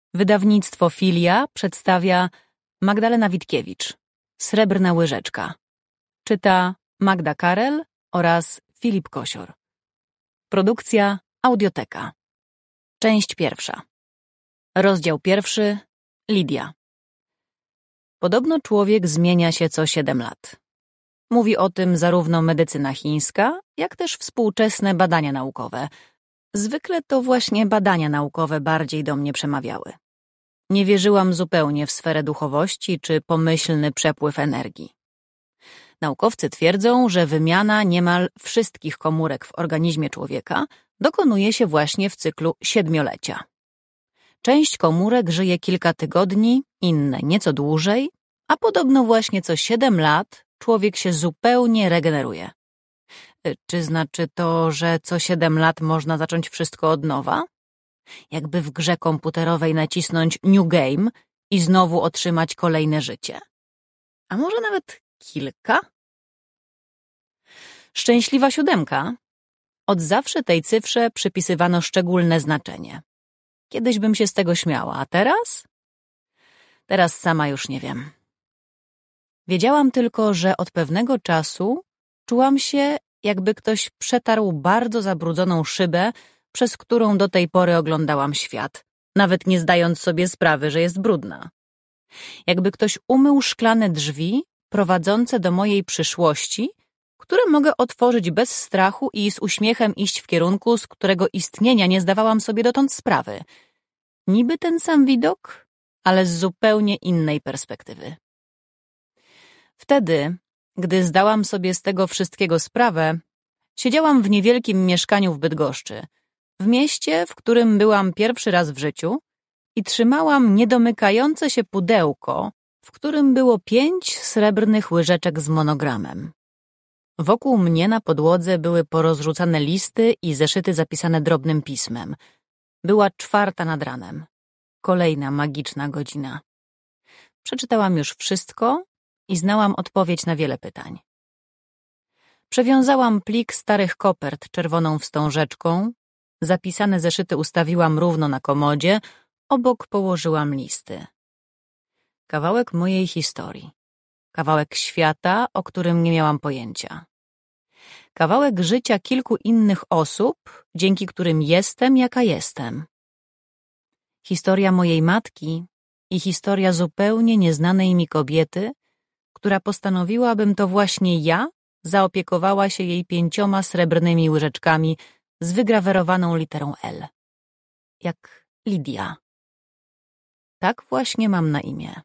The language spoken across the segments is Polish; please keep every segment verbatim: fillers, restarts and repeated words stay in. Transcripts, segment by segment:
Wydawnictwo Filia przedstawia Magdalena Witkiewicz, Srebrna łyżeczka. Czyta Magda Karel oraz Filip Kosior. Produkcja Audioteka. Część pierwsza. Rozdział pierwszy. Lidia. Podobno człowiek zmienia się co siedem lat. Mówi o tym zarówno medycyna chińska, jak też współczesne badania naukowe. Zwykle to właśnie badania naukowe bardziej do mnie przemawiały. Nie wierzyłam zupełnie w sferę duchowości czy pomyślny przepływ energii. Naukowcy twierdzą, że wymiana niemal wszystkich komórek w organizmie człowieka dokonuje się właśnie w cyklu siedmiolecia. Część komórek żyje kilka tygodni, inne nieco dłużej, a podobno właśnie co siedem lat człowiek się zupełnie regeneruje. Czy znaczy to, że co siedem lat można zacząć wszystko od nowa? Jakby w grze komputerowej nacisnąć New Game i znowu otrzymać kolejne życie? A może nawet kilka? Szczęśliwa siódemka. Od zawsze tej cyfrze przypisywano szczególne znaczenie. Kiedyś bym się z tego śmiała, a teraz? Teraz sama już nie wiem. Wiedziałam tylko, że od pewnego czasu czułam się, jakby ktoś przetarł bardzo zabrudzoną szybę, przez którą do tej pory oglądałam świat, nawet nie zdając sobie sprawy, że jest brudna. Jakby ktoś umył szklane drzwi prowadzące do mojej przyszłości, które mogę otworzyć bez strachu i z uśmiechem iść w kierunku, z którego istnienia nie zdawałam sobie dotąd sprawy. Niby ten sam widok, ale z zupełnie innej perspektywy. Wtedy, gdy zdałam sobie z tego wszystkiego sprawę, siedziałam w niewielkim mieszkaniu w Bydgoszczy, w mieście, w którym byłam pierwszy raz w życiu i trzymałam niedomykające się pudełko, w którym było pięć srebrnych łyżeczek z monogramem. Wokół mnie na podłodze były porozrzucane listy i zeszyty zapisane drobnym pismem. Była czwarta nad ranem. Kolejna magiczna godzina. Przeczytałam już wszystko i znałam odpowiedź na wiele pytań. Przewiązałam plik starych kopert czerwoną wstążeczką, zapisane zeszyty ustawiłam równo na komodzie, obok położyłam listy. Kawałek mojej historii. Kawałek świata, o którym nie miałam pojęcia. Kawałek życia kilku innych osób, dzięki którym jestem, jaka jestem. Historia mojej matki i historia zupełnie nieznanej mi kobiety, która postanowiła, abym to właśnie ja zaopiekowała się jej pięcioma srebrnymi łyżeczkami z wygrawerowaną literą L. Jak Lidia. Tak właśnie mam na imię.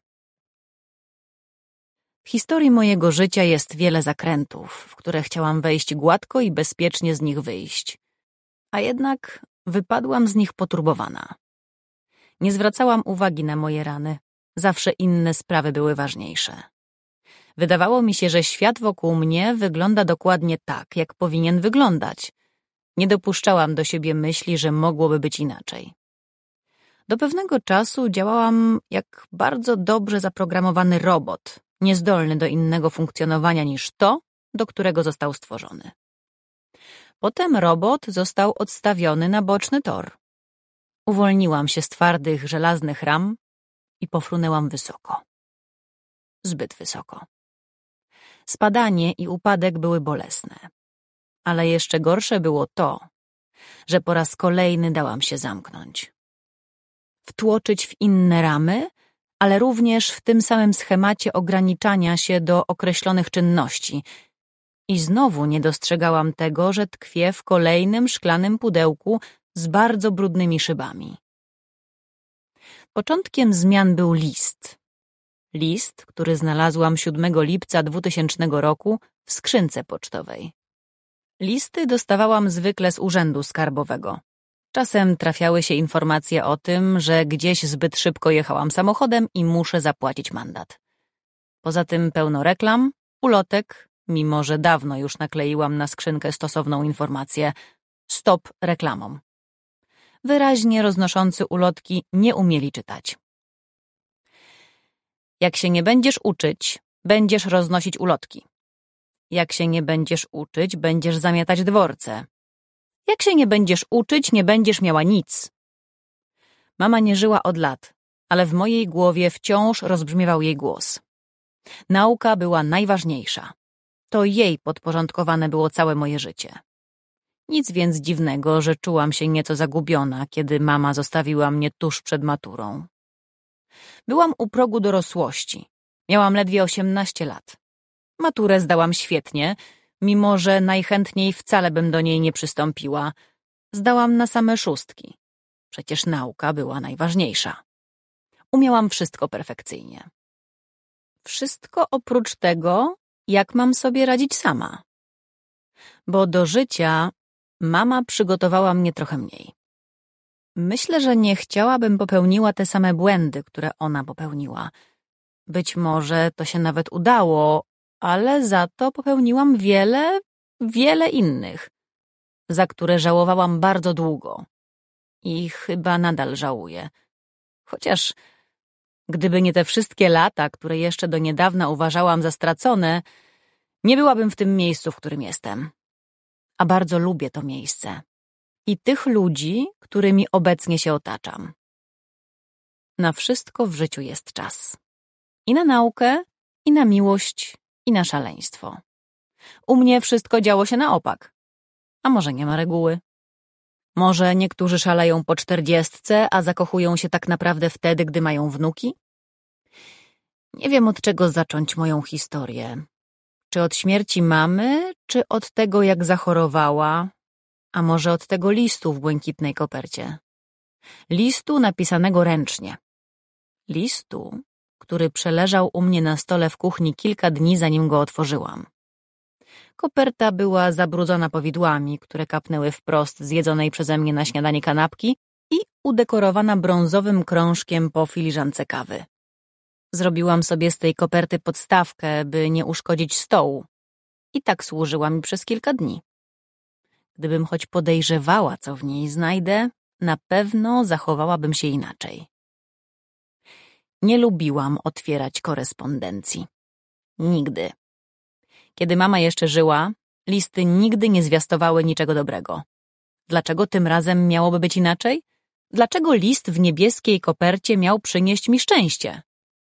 W historii mojego życia jest wiele zakrętów, w które chciałam wejść gładko i bezpiecznie z nich wyjść. A jednak wypadłam z nich poturbowana. Nie zwracałam uwagi na moje rany. Zawsze inne sprawy były ważniejsze. Wydawało mi się, że świat wokół mnie wygląda dokładnie tak, jak powinien wyglądać. Nie dopuszczałam do siebie myśli, że mogłoby być inaczej. Do pewnego czasu działałam jak bardzo dobrze zaprogramowany robot, niezdolny do innego funkcjonowania niż to, do którego został stworzony. Potem robot został odstawiony na boczny tor. Uwolniłam się z twardych, żelaznych ram i pofrunęłam wysoko. Zbyt wysoko. Spadanie i upadek były bolesne. Ale jeszcze gorsze było to, że po raz kolejny dałam się zamknąć. Wtłoczyć w inne ramy, ale również w tym samym schemacie ograniczania się do określonych czynności. I znowu nie dostrzegałam tego, że tkwię w kolejnym szklanym pudełku z bardzo brudnymi szybami. Początkiem zmian był list. List, który znalazłam siódmego lipca dwutysięcznego roku w skrzynce pocztowej. Listy dostawałam zwykle z urzędu skarbowego. Czasem trafiały się informacje o tym, że gdzieś zbyt szybko jechałam samochodem i muszę zapłacić mandat. Poza tym pełno reklam, ulotek, mimo że dawno już nakleiłam na skrzynkę stosowną informację „Stop reklamom”. Wyraźnie roznoszący ulotki nie umieli czytać. Jak się nie będziesz uczyć, będziesz roznosić ulotki. Jak się nie będziesz uczyć, będziesz zamiatać dworce. Jak się nie będziesz uczyć, nie będziesz miała nic. Mama nie żyła od lat, ale w mojej głowie wciąż rozbrzmiewał jej głos. Nauka była najważniejsza. To jej podporządkowane było całe moje życie. Nic więc dziwnego, że czułam się nieco zagubiona, kiedy mama zostawiła mnie tuż przed maturą. Byłam u progu dorosłości. Miałam ledwie osiemnaście lat. Maturę zdałam świetnie, mimo że najchętniej wcale bym do niej nie przystąpiła. Zdałam na same szóstki. Przecież nauka była najważniejsza. Umiałam wszystko perfekcyjnie. Wszystko oprócz tego, jak mam sobie radzić sama. Bo do życia mama przygotowała mnie trochę mniej. Myślę, że nie chciałabym popełniła te same błędy, które ona popełniła. Być może to się nawet udało, ale za to popełniłam wiele, wiele innych, za które żałowałam bardzo długo. I chyba nadal żałuję. Chociaż gdyby nie te wszystkie lata, które jeszcze do niedawna uważałam za stracone, nie byłabym w tym miejscu, w którym jestem. A bardzo lubię to miejsce. I tych ludzi, którymi obecnie się otaczam. Na wszystko w życiu jest czas. I na naukę, i na miłość, i na szaleństwo. U mnie wszystko działo się na opak. A może nie ma reguły? Może niektórzy szaleją po czterdziestce, a zakochują się tak naprawdę wtedy, gdy mają wnuki? Nie wiem, od czego zacząć moją historię. Czy od śmierci mamy, czy od tego, jak zachorowała, a może od tego listu w błękitnej kopercie. Listu napisanego ręcznie. Listu, który przeleżał u mnie na stole w kuchni kilka dni, zanim go otworzyłam. Koperta była zabrudzona powidłami, które kapnęły wprost z jedzonej przeze mnie na śniadanie kanapki i udekorowana brązowym krążkiem po filiżance kawy. Zrobiłam sobie z tej koperty podstawkę, by nie uszkodzić stołu. I tak służyła mi przez kilka dni. Gdybym choć podejrzewała, co w niej znajdę, na pewno zachowałabym się inaczej. Nie lubiłam otwierać korespondencji. Nigdy. Kiedy mama jeszcze żyła, listy nigdy nie zwiastowały niczego dobrego. Dlaczego tym razem miałoby być inaczej? Dlaczego list w niebieskiej kopercie miał przynieść mi szczęście?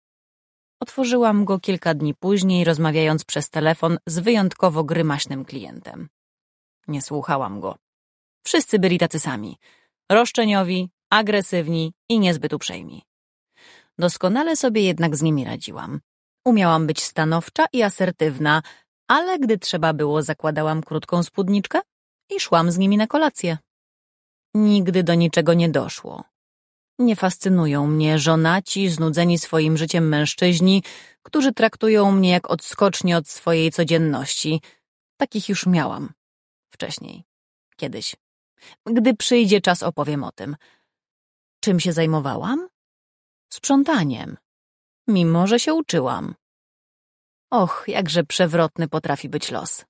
Otworzyłam go kilka dni później, rozmawiając przez telefon z wyjątkowo grymaśnym klientem. Nie słuchałam go. Wszyscy byli tacy sami. Roszczeniowi, agresywni i niezbyt uprzejmi. Doskonale sobie jednak z nimi radziłam. Umiałam być stanowcza i asertywna, ale gdy trzeba było, zakładałam krótką spódniczkę i szłam z nimi na kolację. Nigdy do niczego nie doszło. Nie fascynują mnie żonaci, znudzeni swoim życiem mężczyźni, którzy traktują mnie jak odskocznie od swojej codzienności. Takich już miałam. Wcześniej. Kiedyś. Gdy przyjdzie czas, opowiem o tym. Czym się zajmowałam? Sprzątaniem. Mimo że się uczyłam. Och, jakże przewrotny potrafi być los.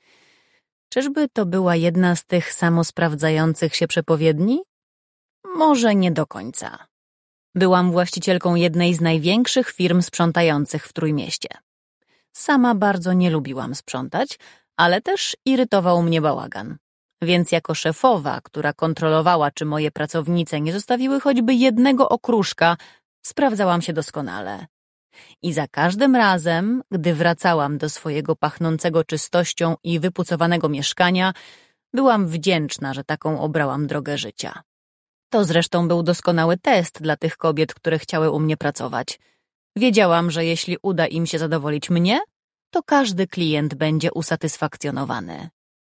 Czyżby to była jedna z tych samosprawdzających się przepowiedni? Może nie do końca. Byłam właścicielką jednej z największych firm sprzątających w Trójmieście. Sama bardzo nie lubiłam sprzątać, ale też irytował mnie bałagan. Więc jako szefowa, która kontrolowała, czy moje pracownice nie zostawiły choćby jednego okruszka, sprawdzałam się doskonale. I za każdym razem, gdy wracałam do swojego pachnącego czystością i wypucowanego mieszkania, byłam wdzięczna, że taką obrałam drogę życia. To zresztą był doskonały test dla tych kobiet, które chciały u mnie pracować. Wiedziałam, że jeśli uda im się zadowolić mnie, to każdy klient będzie usatysfakcjonowany.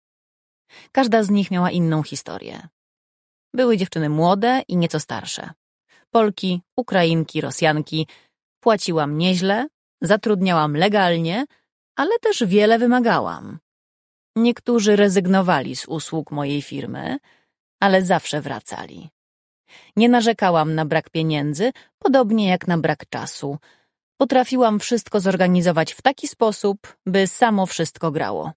Każda z nich miała inną historię. Były dziewczyny młode i nieco starsze. Polki, Ukrainki, Rosjanki. Płaciłam nieźle, zatrudniałam legalnie, ale też wiele wymagałam. Niektórzy rezygnowali z usług mojej firmy, ale zawsze wracali. Nie narzekałam na brak pieniędzy, podobnie jak na brak czasu. Potrafiłam wszystko zorganizować w taki sposób, by samo wszystko grało.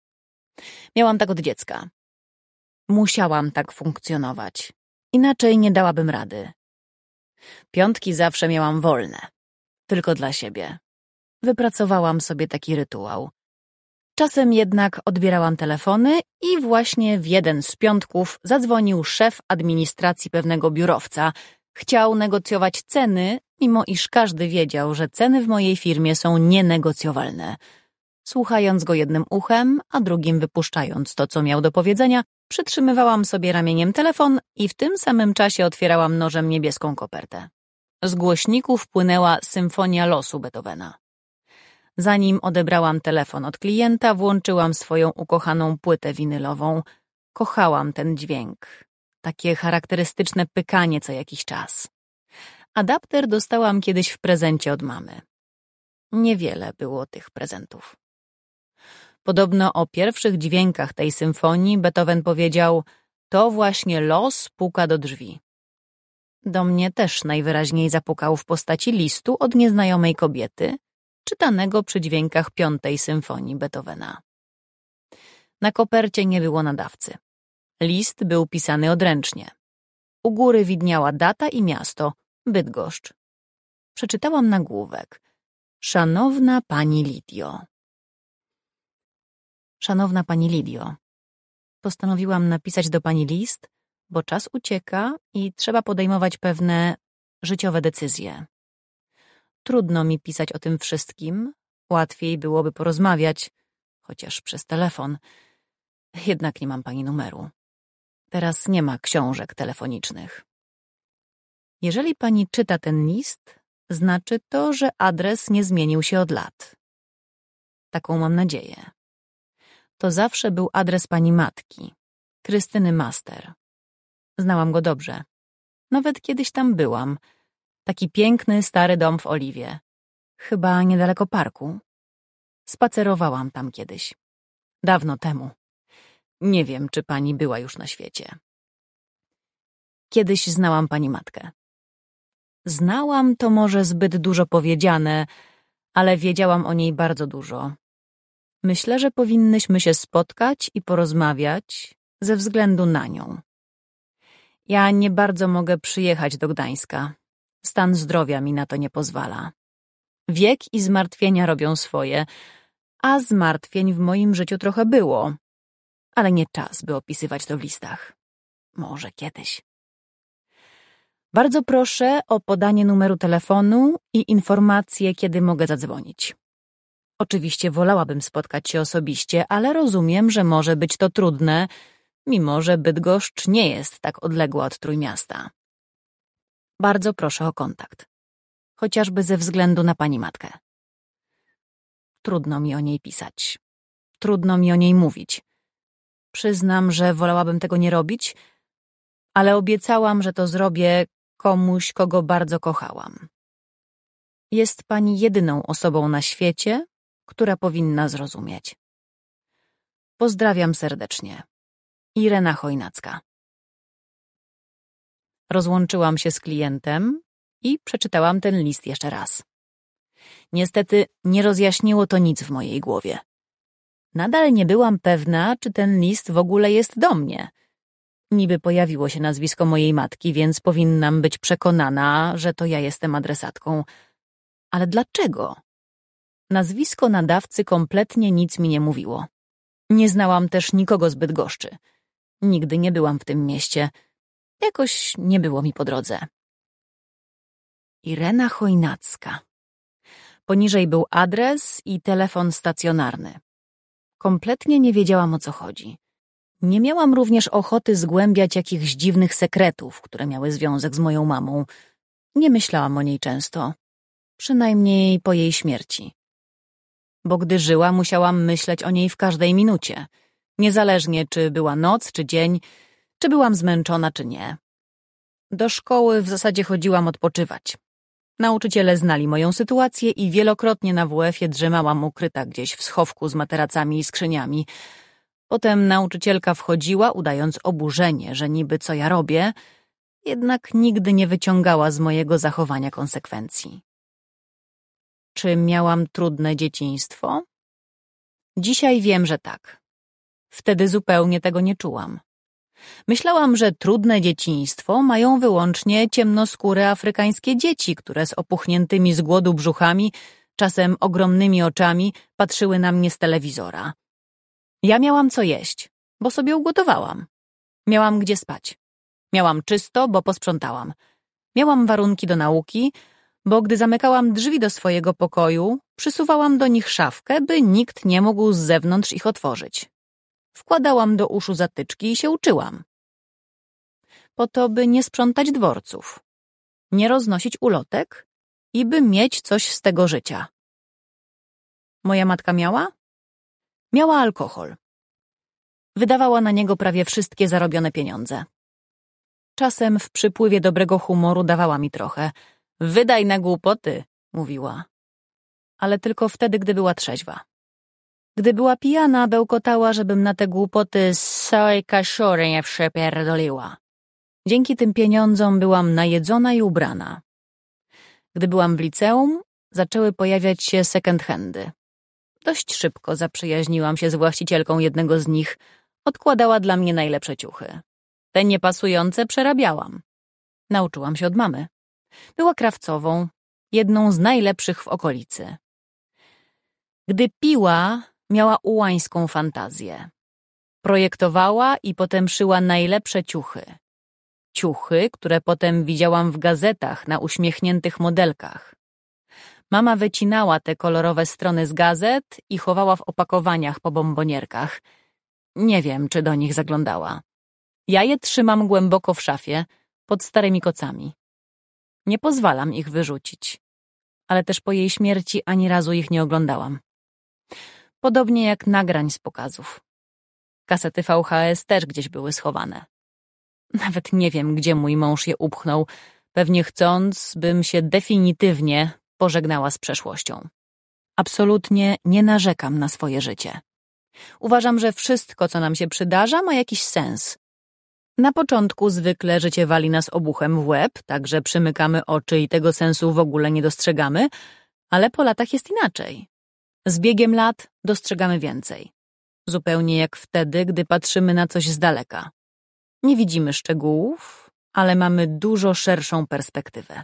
Miałam tak od dziecka. Musiałam tak funkcjonować. Inaczej nie dałabym rady. Piątki zawsze miałam wolne. Tylko dla siebie. Wypracowałam sobie taki rytuał. Czasem jednak odbierałam telefony i właśnie w jeden z piątków zadzwonił szef administracji pewnego biurowca, Chciał negocjować ceny, mimo iż każdy wiedział, że ceny w mojej firmie są nienegocjowalne. Słuchając go jednym uchem, a drugim wypuszczając to, co miał do powiedzenia, przytrzymywałam sobie ramieniem telefon i w tym samym czasie otwierałam nożem niebieską kopertę. Z głośników płynęła Symfonia losu Beethovena. Zanim odebrałam telefon od klienta, włączyłam swoją ukochaną płytę winylową. Kochałam ten dźwięk. Takie charakterystyczne pykanie co jakiś czas. Adapter dostałam kiedyś w prezencie od mamy. Niewiele było tych prezentów. Podobno o pierwszych dźwiękach tej symfonii Beethoven powiedział: to właśnie los puka do drzwi. Do mnie też najwyraźniej zapukał w postaci listu od nieznajomej kobiety, czytanego przy dźwiękach piątej symfonii Beethovena. Na kopercie nie było nadawcy. List był pisany odręcznie. U góry widniała data i miasto — Bydgoszcz. Przeczytałam nagłówek: Szanowna pani Lidio. Szanowna pani Lidio, postanowiłam napisać do pani list, bo czas ucieka i trzeba podejmować pewne życiowe decyzje. Trudno mi pisać o tym wszystkim, łatwiej byłoby porozmawiać, chociaż przez telefon. Jednak nie mam pani numeru. Teraz nie ma książek telefonicznych. Jeżeli pani czyta ten list, znaczy to, że adres nie zmienił się od lat. Taką mam nadzieję. To zawsze był adres pani matki, Krystyny Master. Znałam go dobrze. Nawet kiedyś tam byłam. Taki piękny, stary dom w Oliwie. Chyba niedaleko parku. Spacerowałam tam kiedyś. Dawno temu. Nie wiem, czy pani była już na świecie. Kiedyś znałam pani matkę. Znałam to może zbyt dużo powiedziane, ale wiedziałam o niej bardzo dużo. Myślę, że powinnyśmy się spotkać i porozmawiać ze względu na nią. Ja nie bardzo mogę przyjechać do Gdańska. Stan zdrowia mi na to nie pozwala. Wiek i zmartwienia robią swoje, a zmartwień w moim życiu trochę było. Ale nie czas, by opisywać to w listach. Może kiedyś. Bardzo proszę o podanie numeru telefonu i informację, kiedy mogę zadzwonić. Oczywiście wolałabym spotkać się osobiście, ale rozumiem, że może być to trudne, mimo że Bydgoszcz nie jest tak odległa od Trójmiasta. Bardzo proszę o kontakt. Chociażby ze względu na pani matkę. Trudno mi o niej pisać. Trudno mi o niej mówić. Przyznam, że wolałabym tego nie robić, ale obiecałam, że to zrobię komuś, kogo bardzo kochałam. Jest pani jedyną osobą na świecie, która powinna zrozumieć. Pozdrawiam serdecznie. Irena Chojnacka. Rozłączyłam się z klientem i przeczytałam ten list jeszcze raz. Niestety nie rozjaśniło to nic w mojej głowie. Nadal nie byłam pewna, czy ten list w ogóle jest do mnie. Niby pojawiło się nazwisko mojej matki, więc powinnam być przekonana, że to ja jestem adresatką. Ale dlaczego? Nazwisko nadawcy kompletnie nic mi nie mówiło. Nie znałam też nikogo z Bydgoszczy. Nigdy nie byłam w tym mieście. Jakoś nie było mi po drodze. Irena Chojnacka. Poniżej był adres i telefon stacjonarny. Kompletnie nie wiedziałam, o co chodzi. Nie miałam również ochoty zgłębiać jakichś dziwnych sekretów, które miały związek z moją mamą. Nie myślałam o niej często. Przynajmniej po jej śmierci. Bo gdy żyła, musiałam myśleć o niej w każdej minucie. Niezależnie, czy była noc, czy dzień, czy byłam zmęczona, czy nie. Do szkoły w zasadzie chodziłam odpoczywać. Nauczyciele znali moją sytuację i wielokrotnie na W F-ie drzemałam ukryta gdzieś w schowku z materacami i skrzyniami. Potem nauczycielka wchodziła, udając oburzenie, że niby co ja robię, jednak nigdy nie wyciągała z mojego zachowania konsekwencji. Czy miałam trudne dzieciństwo? Dzisiaj wiem, że tak. Wtedy zupełnie tego nie czułam. Myślałam, że trudne dzieciństwo mają wyłącznie ciemnoskóre afrykańskie dzieci, które z opuchniętymi z głodu brzuchami, czasem ogromnymi oczami, patrzyły na mnie z telewizora. Ja miałam co jeść, bo sobie ugotowałam. Miałam gdzie spać. Miałam czysto, bo posprzątałam. Miałam warunki do nauki, bo gdy zamykałam drzwi do swojego pokoju, przysuwałam do nich szafkę, by nikt nie mógł z zewnątrz ich otworzyć. Wkładałam do uszu zatyczki i się uczyłam. Po to, by nie sprzątać dworców, nie roznosić ulotek i by mieć coś z tego życia. Moja matka miała? Miała alkohol. Wydawała na niego prawie wszystkie zarobione pieniądze. Czasem w przypływie dobrego humoru dawała mi trochę. Wydaj na głupoty, mówiła. Ale tylko wtedy, gdy była trzeźwa. Gdy była pijana, bełkotała, żebym na te głupoty soj kaszury nie przepierdoliła. Dzięki tym pieniądzom byłam najedzona i ubrana. Gdy byłam w liceum, zaczęły pojawiać się second handy. Dość szybko zaprzyjaźniłam się z właścicielką jednego z nich. Odkładała dla mnie najlepsze ciuchy. Te niepasujące przerabiałam. Nauczyłam się od mamy. Była krawcową, jedną z najlepszych w okolicy. Gdy piła, miała ułańską fantazję. Projektowała i potem szyła najlepsze ciuchy. Ciuchy, które potem widziałam w gazetach na uśmiechniętych modelkach. Mama wycinała te kolorowe strony z gazet i chowała w opakowaniach po bombonierkach. Nie wiem, czy do nich zaglądała. Ja je trzymam głęboko w szafie, pod starymi kocami. Nie pozwalam ich wyrzucić, ale też po jej śmierci ani razu ich nie oglądałam. Podobnie jak nagrań z pokazów. Kasety V H S też gdzieś były schowane. Nawet nie wiem, gdzie mój mąż je upchnął, pewnie chcąc, bym się definitywnie pożegnała z przeszłością. Absolutnie nie narzekam na swoje życie. Uważam, że wszystko, co nam się przydarza, ma jakiś sens. Na początku zwykle życie wali nas obuchem w łeb, tak że przymykamy oczy i tego sensu w ogóle nie dostrzegamy, ale po latach jest inaczej. Z biegiem lat dostrzegamy więcej. Zupełnie jak wtedy, gdy patrzymy na coś z daleka. Nie widzimy szczegółów, ale mamy dużo szerszą perspektywę.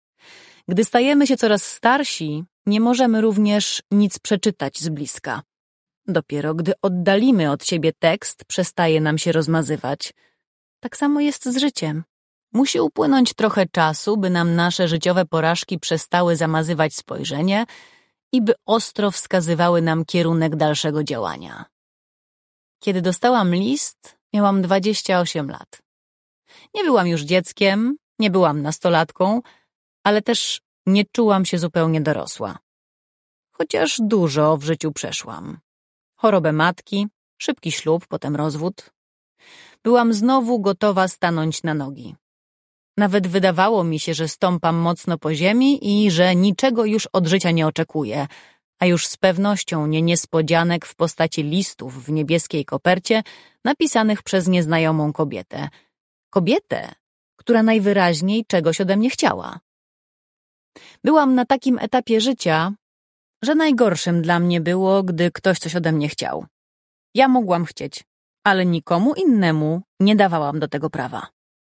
Gdy stajemy się coraz starsi, nie możemy również nic przeczytać z bliska. Dopiero gdy oddalimy od siebie tekst, przestaje nam się rozmazywać. Tak samo jest z życiem. Musi upłynąć trochę czasu, by nam nasze życiowe porażki przestały zamazywać spojrzenie i by ostro wskazywały nam kierunek dalszego działania. Kiedy dostałam list, miałam dwadzieścia osiem lat. Nie byłam już dzieckiem, nie byłam nastolatką, ale też nie czułam się zupełnie dorosła. Chociaż dużo w życiu przeszłam. Chorobę matki, szybki ślub, potem rozwód. Byłam znowu gotowa stanąć na nogi. Nawet wydawało mi się, że stąpam mocno po ziemi i że niczego już od życia nie oczekuję, a już z pewnością nie niespodzianek w postaci listów w niebieskiej kopercie napisanych przez nieznajomą kobietę. Kobietę, która najwyraźniej czegoś ode mnie chciała. Byłam na takim etapie życia, że najgorszym dla mnie było, gdy ktoś coś ode mnie chciał. Ja mogłam chcieć, ale nikomu innemu nie dawałam do tego prawa.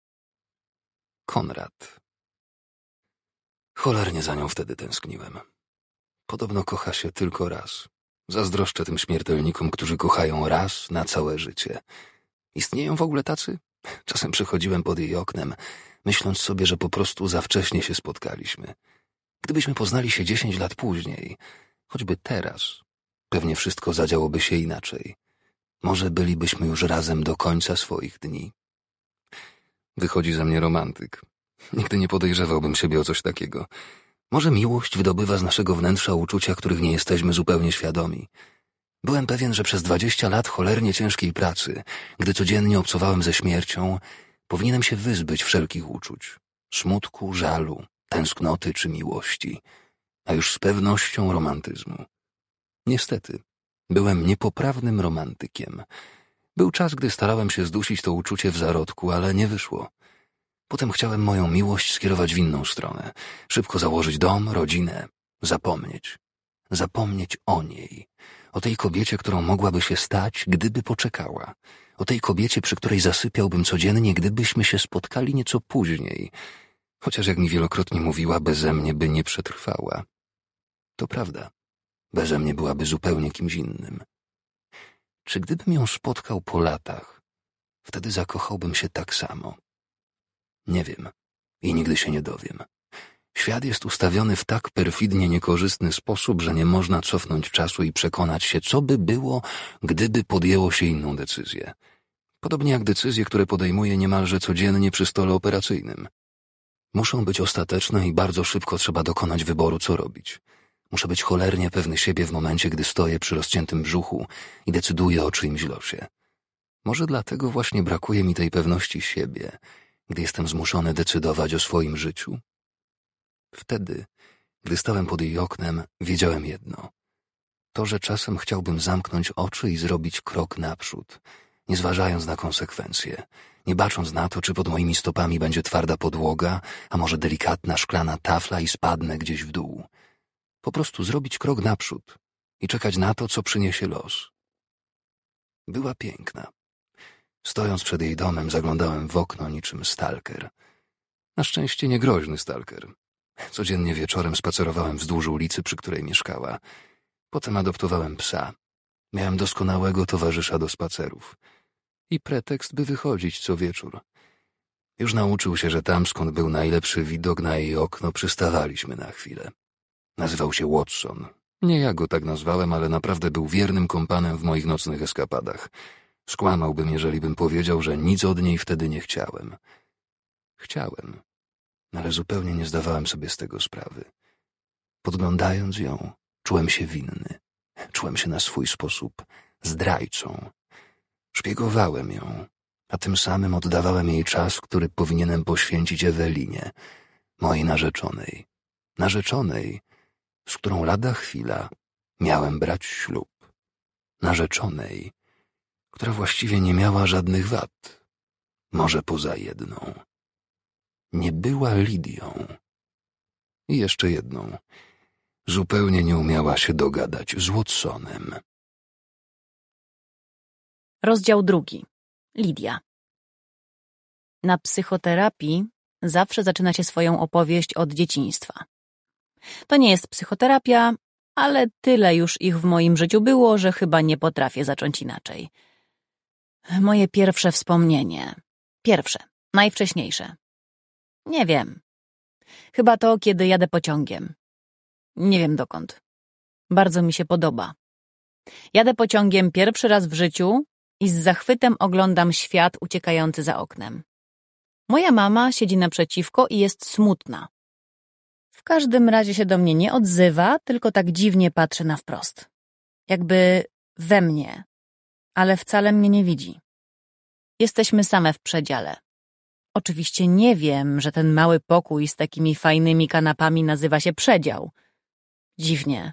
Konrad. Cholernie za nią wtedy tęskniłem. Podobno kocha się tylko raz. Zazdroszczę tym śmiertelnikom, którzy kochają raz na całe życie. Istnieją w ogóle tacy? Czasem przychodziłem pod jej oknem, myśląc sobie, że po prostu za wcześnie się spotkaliśmy. Gdybyśmy poznali się dziesięć lat później, choćby teraz, pewnie wszystko zadziałoby się inaczej. Może bylibyśmy już razem do końca swoich dni. Wychodzi ze mnie romantyk. Nigdy nie podejrzewałbym siebie o coś takiego. Może miłość wydobywa z naszego wnętrza uczucia, których nie jesteśmy zupełnie świadomi. Byłem pewien, że przez dwadzieścia lat cholernie ciężkiej pracy, gdy codziennie obcowałem ze śmiercią, powinienem się wyzbyć wszelkich uczuć. Smutku, żalu, tęsknoty czy miłości, a już z pewnością romantyzmu. Niestety, byłem niepoprawnym romantykiem. Był czas, gdy starałem się zdusić to uczucie w zarodku, ale nie wyszło. Potem chciałem moją miłość skierować w inną stronę. Szybko założyć dom, rodzinę. Zapomnieć. Zapomnieć o niej. O tej kobiecie, którą mogłaby się stać, gdyby poczekała. O tej kobiecie, przy której zasypiałbym codziennie, gdybyśmy się spotkali nieco później. Chociaż jak mi wielokrotnie mówiła, beze mnie by nie przetrwała. To prawda. Beze mnie byłaby zupełnie kimś innym. Czy gdybym ją spotkał po latach, wtedy zakochałbym się tak samo? Nie wiem. i nigdy się nie dowiem. Świat jest ustawiony w tak perfidnie niekorzystny sposób, że nie można cofnąć czasu i przekonać się, co by było, gdyby podjęło się inną decyzję. Podobnie jak decyzje, które podejmuję niemalże codziennie przy stole operacyjnym. Muszą być ostateczne i bardzo szybko trzeba dokonać wyboru, co robić. Muszę być cholernie pewny siebie w momencie, gdy stoję przy rozciętym brzuchu i decyduję o czyimś losie. Może dlatego właśnie brakuje mi tej pewności siebie, gdy jestem zmuszony decydować o swoim życiu? Wtedy, gdy stałem pod jej oknem, wiedziałem jedno. To, że czasem chciałbym zamknąć oczy i zrobić krok naprzód, nie zważając na konsekwencje, nie bacząc na to, czy pod moimi stopami będzie twarda podłoga, a może delikatna szklana tafla i spadnę gdzieś w dół. Po prostu zrobić krok naprzód i czekać na to, co przyniesie los. Była piękna. Stojąc przed jej domem, zaglądałem w okno niczym stalker. Na szczęście nie groźny stalker. Codziennie wieczorem spacerowałem wzdłuż ulicy, przy której mieszkała. Potem adoptowałem psa. Miałem doskonałego towarzysza do spacerów. I pretekst, by wychodzić co wieczór. Już nauczył się, że tam, skąd był najlepszy widok na jej okno, przystawaliśmy na chwilę. Nazywał się Watson. Nie ja go tak nazwałem, ale naprawdę był wiernym kompanem w moich nocnych eskapadach. Skłamałbym, jeżeli bym powiedział, że nic od niej wtedy nie chciałem. Chciałem, ale zupełnie nie zdawałem sobie z tego sprawy. Podglądając ją, czułem się winny. Czułem się na swój sposób zdrajcą. Szpiegowałem ją, a tym samym oddawałem jej czas, który powinienem poświęcić Ewelinie, mojej narzeczonej. Narzeczonej, z którą lada chwila miałem brać ślub. Narzeczonej, która właściwie nie miała żadnych wad. Może poza jedną. Nie była Lidią. I jeszcze jedną. Zupełnie nie umiała się dogadać z Watsonem. Rozdział drugi. Lidia. Na psychoterapii zawsze zaczyna się swoją opowieść od dzieciństwa. To nie jest psychoterapia, ale tyle już ich w moim życiu było, że chyba nie potrafię zacząć inaczej. Moje pierwsze wspomnienie. Pierwsze, najwcześniejsze. Nie wiem. Chyba to, kiedy jadę pociągiem. Nie wiem dokąd. Bardzo mi się podoba. Jadę pociągiem pierwszy raz w życiu i z zachwytem oglądam świat uciekający za oknem. Moja mama siedzi naprzeciwko i jest smutna. W każdym razie się do mnie nie odzywa, tylko tak dziwnie patrzy na wprost. Jakby we mnie, ale wcale mnie nie widzi. Jesteśmy same w przedziale. Oczywiście nie wiem, że ten mały pokój z takimi fajnymi kanapami nazywa się przedział. Dziwnie.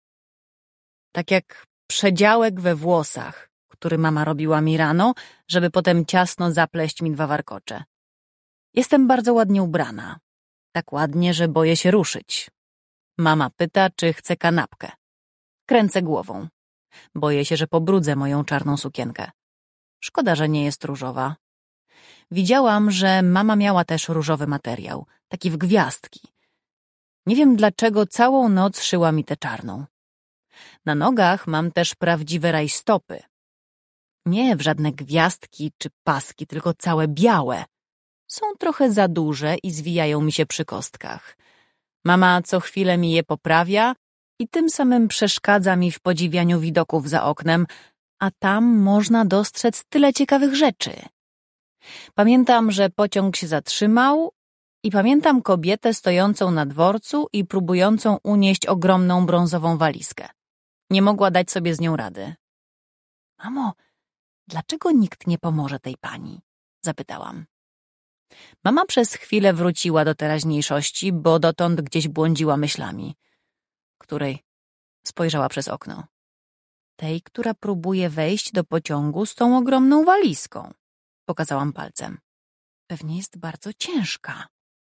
Tak jak przedziałek we włosach, który mama robiła mi rano, żeby potem ciasno zapleść mi dwa warkocze. Jestem bardzo ładnie ubrana. Tak ładnie, że boję się ruszyć. Mama pyta, czy chcę kanapkę. Kręcę głową. Boję się, że pobrudzę moją czarną sukienkę. Szkoda, że nie jest różowa. Widziałam, że mama miała też różowy materiał, taki w gwiazdki. Nie wiem, dlaczego całą noc szyła mi tę czarną. Na nogach mam też prawdziwe rajstopy. Nie w żadne gwiazdki czy paski, tylko całe białe. Są trochę za duże i zwijają mi się przy kostkach. Mama co chwilę mi je poprawia i tym samym przeszkadza mi w podziwianiu widoków za oknem, a tam można dostrzec tyle ciekawych rzeczy. Pamiętam, że pociąg się zatrzymał i pamiętam kobietę stojącą na dworcu i próbującą unieść ogromną brązową walizkę. Nie mogła dać sobie z nią rady. — Mamo, dlaczego nikt nie pomoże tej pani? — zapytałam. Mama przez chwilę wróciła do teraźniejszości, bo dotąd gdzieś błądziła myślami. — Której? — spojrzała przez okno. — Tej, która próbuje wejść do pociągu z tą ogromną walizką. Pokazałam palcem. Pewnie jest bardzo ciężka.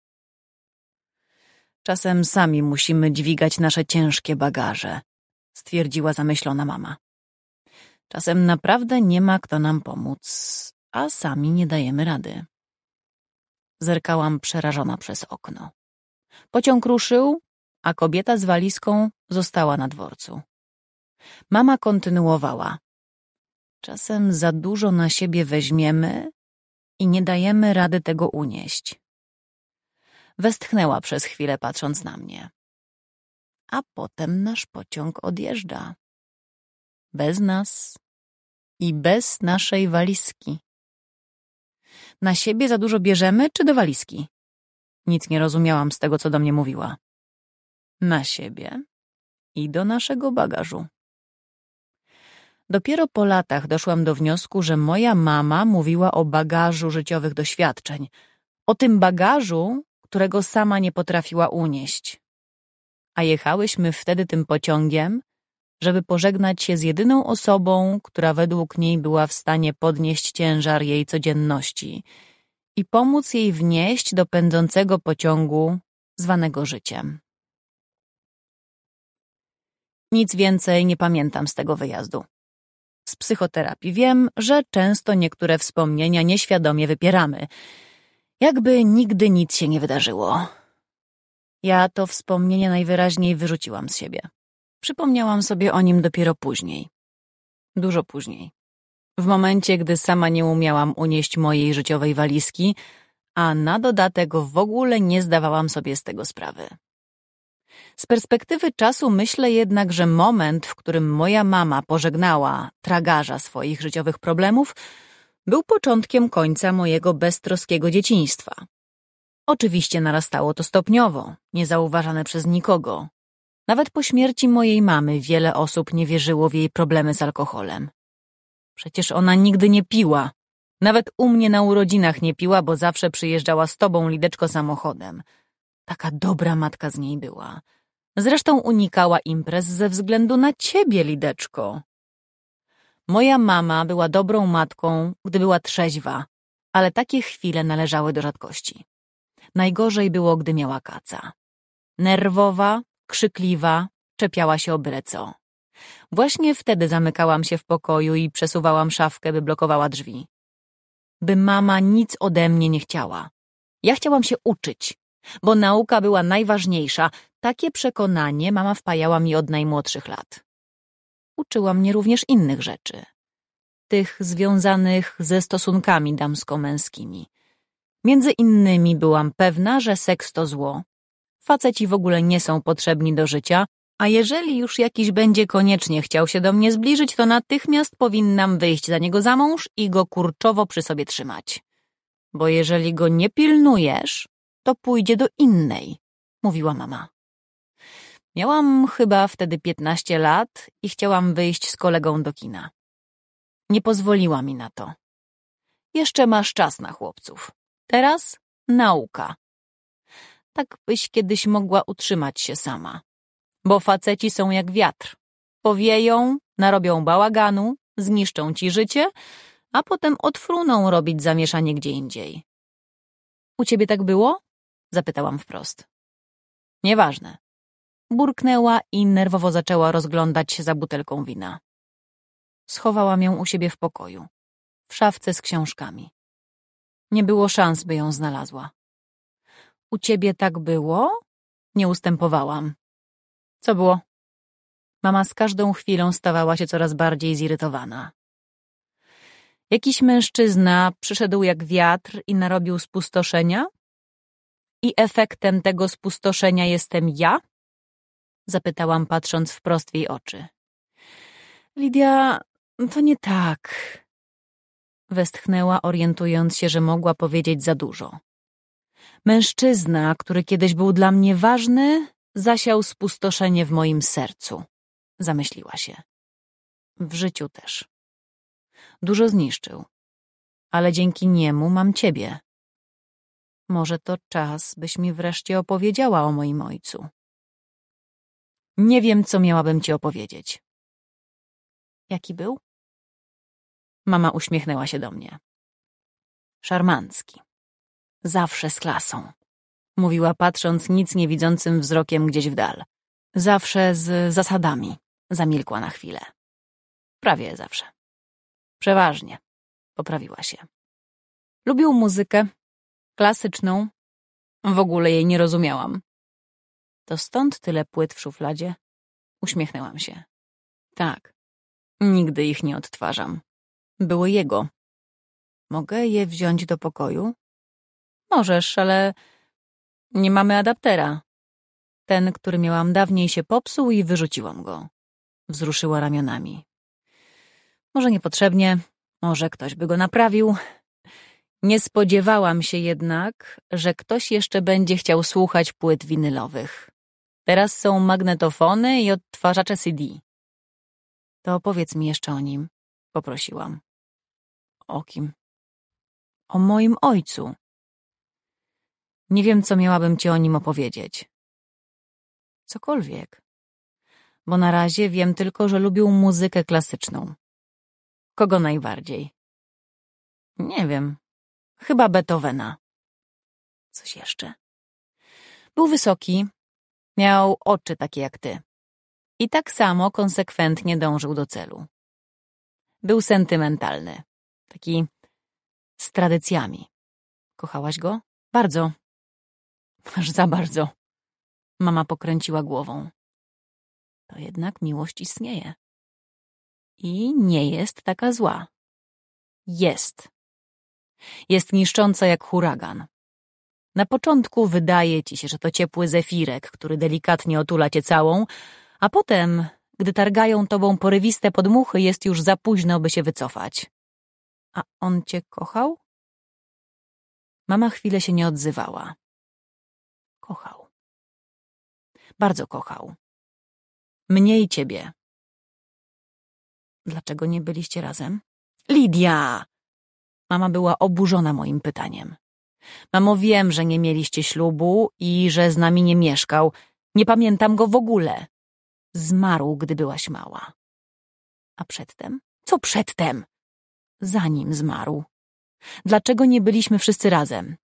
Czasem sami musimy dźwigać nasze ciężkie bagaże, stwierdziła zamyślona mama. Czasem naprawdę nie ma kto nam pomóc, a sami nie dajemy rady. Zerkałam przerażona przez okno. Pociąg ruszył, a kobieta z walizką została na dworcu. Mama kontynuowała. Czasem za dużo na siebie weźmiemy i nie dajemy rady tego unieść. Westchnęła przez chwilę, patrząc na mnie. A potem nasz pociąg odjeżdża. Bez nas i bez naszej walizki. Na siebie za dużo bierzemy, czy do walizki? Nic nie rozumiałam z tego, co do mnie mówiła. Na siebie i do naszego bagażu. Dopiero po latach doszłam do wniosku, że moja mama mówiła o bagażu życiowych doświadczeń. O tym bagażu, którego sama nie potrafiła unieść. A jechałyśmy wtedy tym pociągiem, żeby pożegnać się z jedyną osobą, która według niej była w stanie podnieść ciężar jej codzienności i pomóc jej wnieść do pędzącego pociągu zwanego życiem. Nic więcej nie pamiętam z tego wyjazdu. Z psychoterapii wiem, że często niektóre wspomnienia nieświadomie wypieramy, jakby nigdy nic się nie wydarzyło. Ja to wspomnienie najwyraźniej wyrzuciłam z siebie. Przypomniałam sobie o nim dopiero później. Dużo później. W momencie, gdy sama nie umiałam unieść mojej życiowej walizki, a na dodatek w ogóle nie zdawałam sobie z tego sprawy. Z perspektywy czasu myślę jednak, że moment, w którym moja mama pożegnała tragarza swoich życiowych problemów, był początkiem końca mojego beztroskiego dzieciństwa. Oczywiście narastało to stopniowo, niezauważane przez nikogo. Nawet po śmierci mojej mamy wiele osób nie wierzyło w jej problemy z alkoholem. Przecież ona nigdy nie piła. Nawet u mnie na urodzinach nie piła, bo zawsze przyjeżdżała z tobą, Lideczko, samochodem. Taka dobra matka z niej była. Zresztą unikała imprez ze względu na ciebie, Lideczko. Moja mama była dobrą matką, gdy była trzeźwa, ale takie chwile należały do rzadkości. Najgorzej było, gdy miała kaca. Nerwowa, krzykliwa, czepiała się o byle co. Właśnie wtedy zamykałam się w pokoju i przesuwałam szafkę, by blokowała drzwi. By mama nic ode mnie nie chciała. Ja chciałam się uczyć, bo nauka była najważniejsza. Takie przekonanie mama wpajała mi od najmłodszych lat. Uczyła mnie również innych rzeczy. Tych związanych ze stosunkami damsko-męskimi. Między innymi byłam pewna, że seks to zło. Faceci w ogóle nie są potrzebni do życia, a jeżeli już jakiś będzie koniecznie chciał się do mnie zbliżyć, to natychmiast powinnam wyjść za niego za mąż i go kurczowo przy sobie trzymać. Bo jeżeli go nie pilnujesz, to pójdzie do innej, mówiła mama. Miałam chyba wtedy piętnaście lat i chciałam wyjść z kolegą do kina. Nie pozwoliła mi na to. Jeszcze masz czas na chłopców. Teraz nauka. Tak byś kiedyś mogła utrzymać się sama. Bo faceci są jak wiatr. Powieją, narobią bałaganu, zniszczą ci życie, a potem odfruną robić zamieszanie gdzie indziej. U ciebie tak było? Zapytałam wprost. Nieważne. Burknęła i nerwowo zaczęła rozglądać się za butelką wina. Schowałam ją u siebie w pokoju, w szafce z książkami. Nie było szans, by ją znalazła. U ciebie tak było? Nie ustępowałam. Co było? Mama z każdą chwilą stawała się coraz bardziej zirytowana. Jakiś mężczyzna przyszedł jak wiatr i narobił spustoszenia? I efektem tego spustoszenia jestem ja? Zapytałam, patrząc wprost w jej oczy. Lidia, to nie tak. Westchnęła, orientując się, że mogła powiedzieć za dużo. Mężczyzna, który kiedyś był dla mnie ważny, zasiał spustoszenie w moim sercu. Zamyśliła się. W życiu też. Dużo zniszczył. Ale dzięki niemu mam ciebie. Może to czas, byś mi wreszcie opowiedziała o moim ojcu. Nie wiem, co miałabym ci opowiedzieć. Jaki był? Mama uśmiechnęła się do mnie. Szarmancki. Zawsze z klasą. Mówiła, patrząc nic nie widzącym wzrokiem gdzieś w dal. Zawsze z zasadami. Zamilkła na chwilę. Prawie zawsze. Przeważnie. Poprawiła się. Lubił muzykę. Klasyczną. W ogóle jej nie rozumiałam. To stąd tyle płyt w szufladzie? Uśmiechnęłam się. Tak. Nigdy ich nie odtwarzam. Były jego. Mogę je wziąć do pokoju? Możesz, ale Nie mamy adaptera. Ten, który miałam dawniej, się popsuł i wyrzuciłam go. Wzruszyła ramionami. Może niepotrzebnie, może ktoś by go naprawił. Nie spodziewałam się jednak, że ktoś jeszcze będzie chciał słuchać płyt winylowych. Teraz są magnetofony i odtwarzacze C D. To opowiedz mi jeszcze o nim, poprosiłam. O kim? O moim ojcu. Nie wiem, co miałabym ci o nim opowiedzieć. Cokolwiek. Bo na razie wiem tylko, że lubił muzykę klasyczną. Kogo najbardziej? Nie wiem. Chyba Beethovena. Coś jeszcze. Był wysoki. Miał oczy takie jak ty. I tak samo konsekwentnie dążył do celu. Był sentymentalny. Taki z tradycjami. Kochałaś go? Bardzo. Aż za bardzo. Mama pokręciła głową. To jednak miłość istnieje. I nie jest taka zła. Jest. Jest niszcząca jak huragan. Na początku wydaje ci się, że to ciepły zefirek, który delikatnie otula cię całą, a potem, gdy targają tobą porywiste podmuchy, jest już za późno, by się wycofać. A on cię kochał? Mama chwilę się nie odzywała. Kochał. Bardzo kochał. Mnie i ciebie. Dlaczego nie byliście razem? Lidia! Mama była oburzona moim pytaniem. Mamo, wiem, że nie mieliście ślubu i że z nami nie mieszkał. Nie pamiętam go w ogóle. Zmarł, gdy byłaś mała. A przedtem? Co przedtem? Zanim zmarł. Dlaczego nie byliśmy wszyscy razem?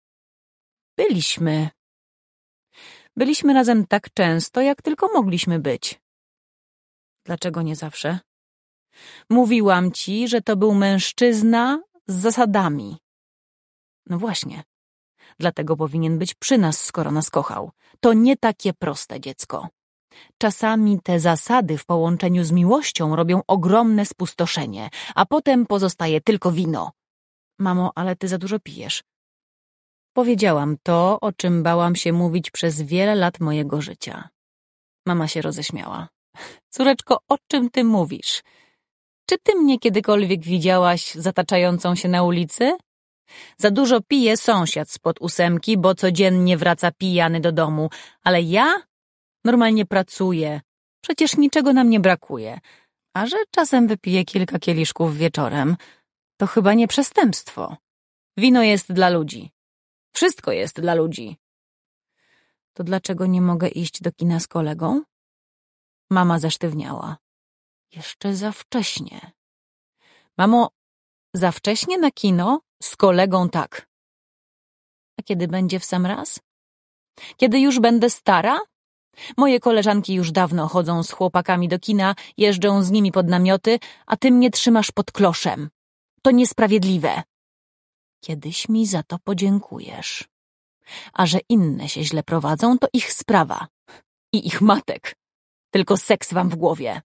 Byliśmy. Byliśmy razem tak często, jak tylko mogliśmy być. Dlaczego nie zawsze? Mówiłam ci, że to był mężczyzna z zasadami. No właśnie. Dlatego powinien być przy nas, skoro nas kochał. To nie takie proste, dziecko. Czasami te zasady w połączeniu z miłością robią ogromne spustoszenie, a potem pozostaje tylko wino. Mamo, ale ty za dużo pijesz. Powiedziałam to, o czym bałam się mówić przez wiele lat mojego życia. Mama się roześmiała. Córeczko, o czym ty mówisz? Czy ty mnie kiedykolwiek widziałaś zataczającą się na ulicy? Za dużo pije sąsiad spod ósemki, bo codziennie wraca pijany do domu, ale ja normalnie pracuję. Przecież niczego nam nie brakuje. A że czasem wypiję kilka kieliszków wieczorem, to chyba nie przestępstwo. Wino jest dla ludzi. Wszystko jest dla ludzi. To dlaczego nie mogę iść do kina z kolegą? Mama zesztywniała. Jeszcze za wcześnie. Mamo, za wcześnie na kino? Z kolegą tak. A kiedy będzie w sam raz? Kiedy już będę stara? Moje koleżanki już dawno chodzą z chłopakami do kina, jeżdżą z nimi pod namioty, a ty mnie trzymasz pod kloszem. To niesprawiedliwe. Kiedyś mi za to podziękujesz. A że inne się źle prowadzą, to ich sprawa. I ich matek. Tylko seks wam w głowie.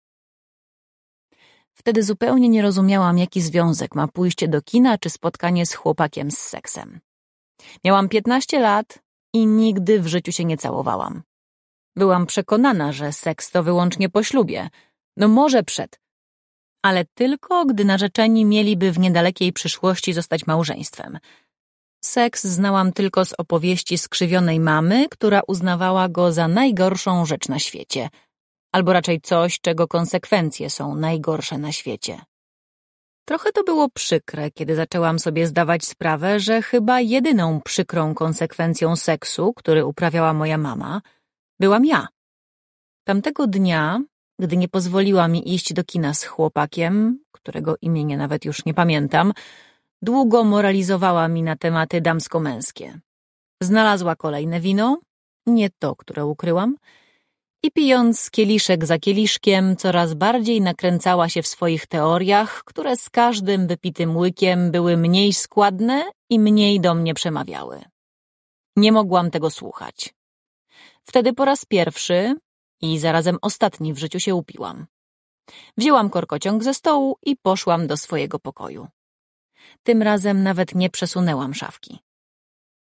Wtedy zupełnie nie rozumiałam, jaki związek ma pójście do kina czy spotkanie z chłopakiem z seksem. Miałam piętnaście lat i nigdy w życiu się nie całowałam. Byłam przekonana, że seks to wyłącznie po ślubie. No może przed. Ale tylko, gdy narzeczeni mieliby w niedalekiej przyszłości zostać małżeństwem. Seks znałam tylko z opowieści skrzywionej mamy, która uznawała go za najgorszą rzecz na świecie. Albo raczej coś, czego konsekwencje są najgorsze na świecie. Trochę to było przykre, kiedy zaczęłam sobie zdawać sprawę, że chyba jedyną przykrą konsekwencją seksu, który uprawiała moja mama, byłam ja. Tamtego dnia, gdy nie pozwoliła mi iść do kina z chłopakiem, którego imienia nawet już nie pamiętam, długo moralizowała mi na tematy damsko-męskie. Znalazła kolejne wino, nie to, które ukryłam, i pijąc kieliszek za kieliszkiem, coraz bardziej nakręcała się w swoich teoriach, które z każdym wypitym łykiem były mniej składne i mniej do mnie przemawiały. Nie mogłam tego słuchać. Wtedy po raz pierwszy i zarazem ostatni w życiu się upiłam. Wzięłam korkociąg ze stołu i poszłam do swojego pokoju. Tym razem nawet nie przesunęłam szafki.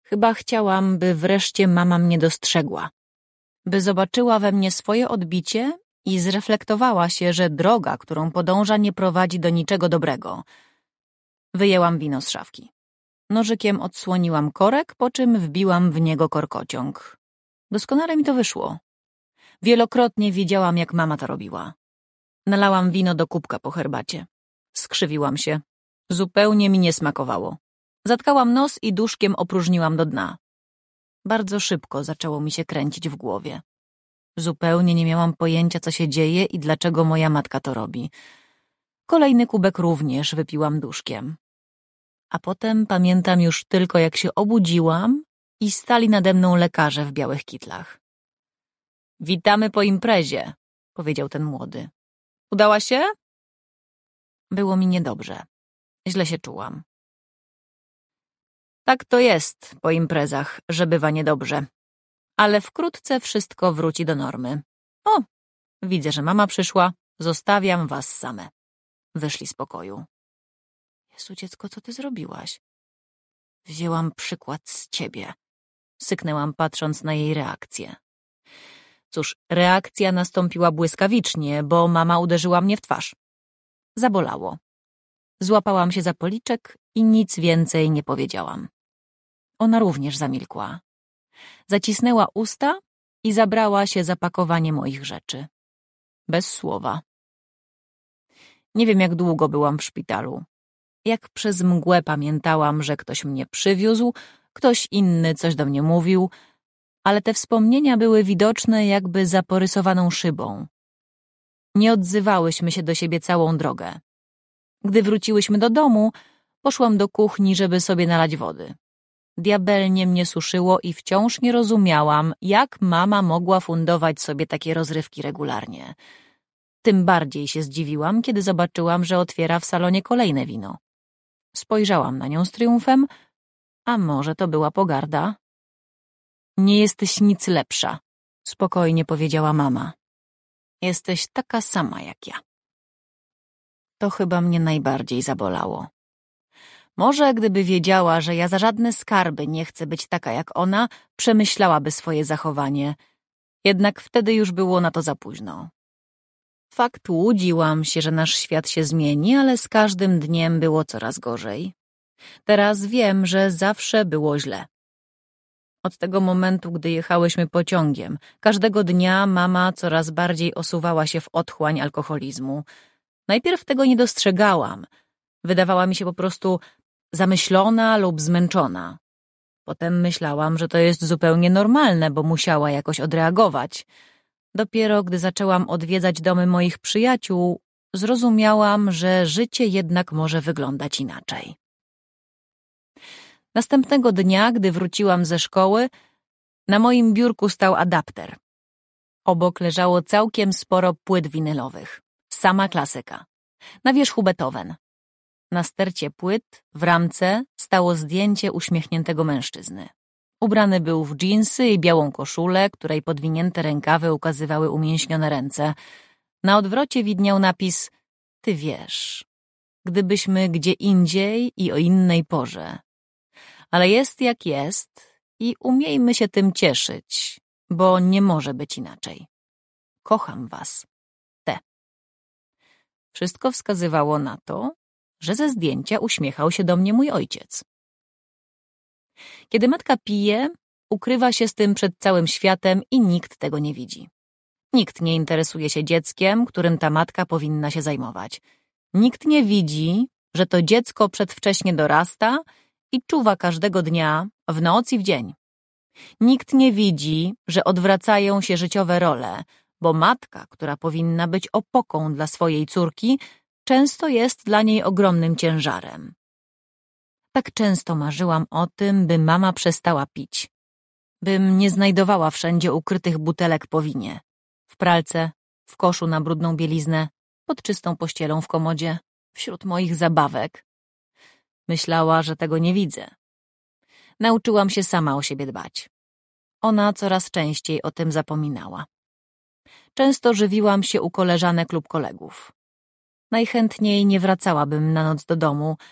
Chyba chciałam, by wreszcie mama mnie dostrzegła, by zobaczyła we mnie swoje odbicie i zreflektowała się, że droga, którą podąża, nie prowadzi do niczego dobrego. Wyjęłam wino z szafki. Nożykiem odsłoniłam korek, po czym wbiłam w niego korkociąg. Doskonale mi to wyszło. Wielokrotnie widziałam, jak mama to robiła. Nalałam wino do kubka po herbacie. Skrzywiłam się. Zupełnie mi nie smakowało. Zatkałam nos i duszkiem opróżniłam do dna. Bardzo szybko zaczęło mi się kręcić w głowie. Zupełnie nie miałam pojęcia, co się dzieje i dlaczego moja matka to robi. Kolejny kubek również wypiłam duszkiem. A potem pamiętam już tylko, jak się obudziłam i stali nade mną lekarze w białych kitlach. Witamy po imprezie, powiedział ten młody. Udała się? Było mi niedobrze. Źle się czułam. Tak to jest po imprezach, że bywa niedobrze. Ale wkrótce wszystko wróci do normy. O, widzę, że mama przyszła. Zostawiam was same. Wyszli z pokoju. Jezu, dziecko, co ty zrobiłaś? Wzięłam przykład z ciebie. Syknęłam, patrząc na jej reakcję. Cóż, reakcja nastąpiła błyskawicznie, bo mama uderzyła mnie w twarz. Zabolało. Złapałam się za policzek i nic więcej nie powiedziałam. Ona również zamilkła. Zacisnęła usta i zabrała się za pakowanie moich rzeczy. Bez słowa. Nie wiem, jak długo byłam w szpitalu. Jak przez mgłę pamiętałam, że ktoś mnie przywiózł, ktoś inny coś do mnie mówił, ale te wspomnienia były widoczne jakby za porysowaną szybą. Nie odzywałyśmy się do siebie całą drogę. Gdy wróciłyśmy do domu, poszłam do kuchni, żeby sobie nalać wody. Diabelnie mnie suszyło i wciąż nie rozumiałam, jak mama mogła fundować sobie takie rozrywki regularnie. Tym bardziej się zdziwiłam, kiedy zobaczyłam, że otwiera w salonie kolejne wino. Spojrzałam na nią z triumfem, a może to była pogarda? Nie jesteś nic lepsza, spokojnie powiedziała mama. Jesteś taka sama jak ja. To chyba mnie najbardziej zabolało. Może gdyby wiedziała, że ja za żadne skarby nie chcę być taka jak ona, przemyślałaby swoje zachowanie. Jednak wtedy już było na to za późno. Fakt, łudziłam się, że nasz świat się zmieni, ale z każdym dniem było coraz gorzej. Teraz wiem, że zawsze było źle. Od tego momentu, gdy jechałyśmy pociągiem, każdego dnia mama coraz bardziej osuwała się w otchłań alkoholizmu. Najpierw tego nie dostrzegałam. Wydawała mi się po prostu zamyślona lub zmęczona. Potem myślałam, że to jest zupełnie normalne, bo musiała jakoś odreagować. Dopiero gdy zaczęłam odwiedzać domy moich przyjaciół, zrozumiałam, że życie jednak może wyglądać inaczej. Następnego dnia, gdy wróciłam ze szkoły, na moim biurku stał adapter. Obok leżało całkiem sporo płyt winylowych. Sama klasyka. Na wierzchu Beethoven. Na stercie płyt, w ramce, stało zdjęcie uśmiechniętego mężczyzny. Ubrany był w dżinsy i białą koszulę, której podwinięte rękawy ukazywały umięśnione ręce. Na odwrocie widniał napis: ty wiesz, gdybyśmy gdzie indziej i o innej porze. Ale jest jak jest i umiejmy się tym cieszyć, bo nie może być inaczej. Kocham was. Te. Wszystko wskazywało na to, że ze zdjęcia uśmiechał się do mnie mój ojciec. Kiedy matka pije, ukrywa się z tym przed całym światem i nikt tego nie widzi. Nikt nie interesuje się dzieckiem, którym ta matka powinna się zajmować. Nikt nie widzi, że to dziecko przedwcześnie dorasta i czuwa każdego dnia, w noc i w dzień. Nikt nie widzi, że odwracają się życiowe role, bo matka, która powinna być opoką dla swojej córki, często jest dla niej ogromnym ciężarem. Tak często marzyłam o tym, by mama przestała pić. Bym nie znajdowała wszędzie ukrytych butelek po winie. W pralce, w koszu na brudną bieliznę, pod czystą pościelą w komodzie, wśród moich zabawek. Myślała, że tego nie widzę. Nauczyłam się sama o siebie dbać. Ona coraz częściej o tym zapominała. Często żywiłam się u koleżanek lub kolegów. Najchętniej nie wracałabym na noc do domu,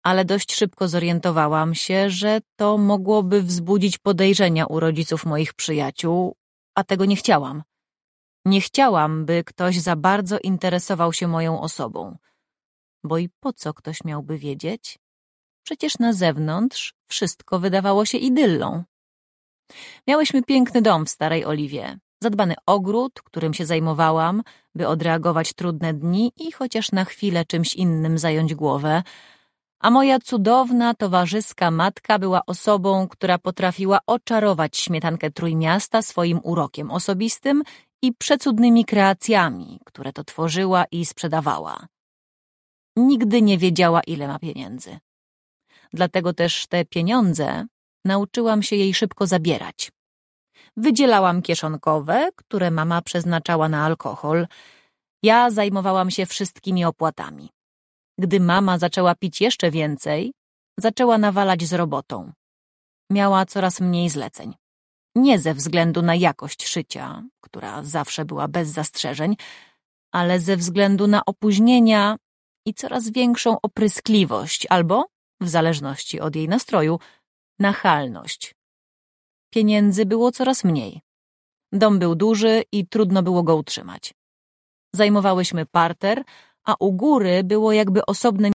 ale dość szybko zorientowałam się, że to mogłoby wzbudzić podejrzenia u rodziców moich przyjaciół, a tego nie chciałam. Nie chciałam, by ktoś za bardzo interesował się moją osobą. Bo i po co ktoś miałby wiedzieć? Przecież na zewnątrz wszystko wydawało się idyllą. Miałyśmy piękny dom w Starej Oliwie, zadbany ogród, którym się zajmowałam, by odreagować trudne dni i chociaż na chwilę czymś innym zająć głowę, a moja cudowna, towarzyska matka była osobą, która potrafiła oczarować śmietankę Trójmiasta swoim urokiem osobistym i przecudnymi kreacjami, które to tworzyła i sprzedawała. Nigdy nie wiedziała, ile ma pieniędzy. Dlatego też te pieniądze nauczyłam się jej szybko zabierać. Wydzielałam kieszonkowe, które mama przeznaczała na alkohol. Ja zajmowałam się wszystkimi opłatami. Gdy mama zaczęła pić jeszcze więcej, zaczęła nawalać z robotą. Miała coraz mniej zleceń. Nie ze względu na jakość szycia, która zawsze była bez zastrzeżeń, ale ze względu na opóźnienia i coraz większą opryskliwość albo, w zależności od jej nastroju, nachalność. Pieniędzy było coraz mniej. Dom był duży i trudno było go utrzymać. Zajmowałyśmy parter, a u góry było jakby osobne